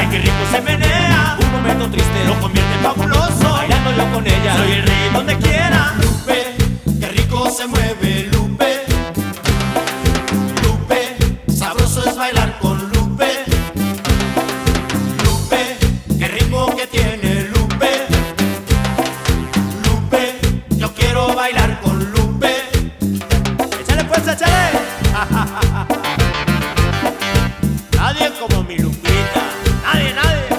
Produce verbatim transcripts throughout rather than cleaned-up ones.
Ay, qué rico se menea. Un momento triste lo convierte en fabuloso. Bailando yo con ella, soy el rey donde quiera. Lupe, qué rico se mueve Lupe. Lupe, sabroso es bailar con Lupe. Lupe, qué ritmo que tiene Lupe. Lupe, yo quiero bailar con Lupe. Échale pues, échale. Nadie como mi Lupita. Nadie, nadie.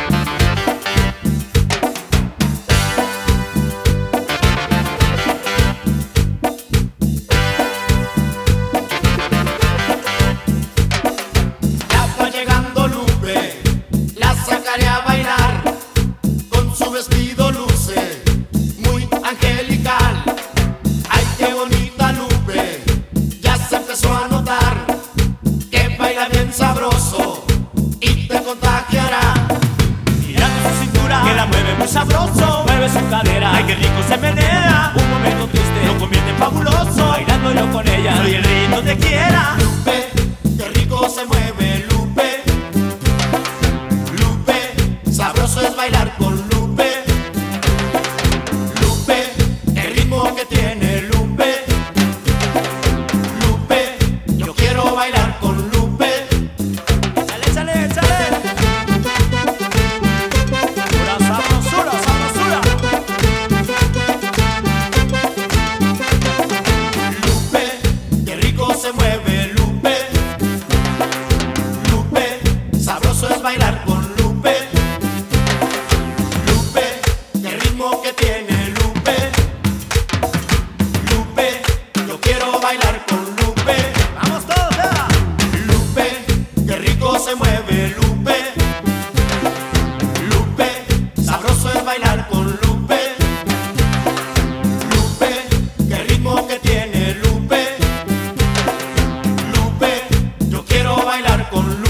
Ya va llegando Lupe, la sacaré a bailar. Con su vestido luce muy angelical. Ay, qué bonita Lupe, ya se empezó a notar que baila bien sabroso y te contagiará. Mirando su cintura, que la mueve muy sabroso. Mueve su cadera, ay, qué rico se menea. Un momento triste lo convierte en fabuloso. Bailando yo con ella, soy el rey donde quiera. Lupe, qué rico se mueve Lupe. Lupe, sabroso es bailar con Lupe. Lupe, qué ritmo que tiene Lupe. Lupe, yo quiero bailar con Lupe. Échale, échale, échale. Pura sabrosura, sabrosura. Lupe, qué rico se mueve Lupe. Lupe, sabroso es bailar con Lupe. Lupe, qué ritmo que tiene Lupe. Lupe, yo quiero bailar con Lupe. Vamos todos, ya. Lupe, qué rico se mueve Lupe. Lupe, sabroso es bailar con Lupe. Lupe, qué ritmo que tiene Lupe. Lupe, yo quiero bailar con Lupe.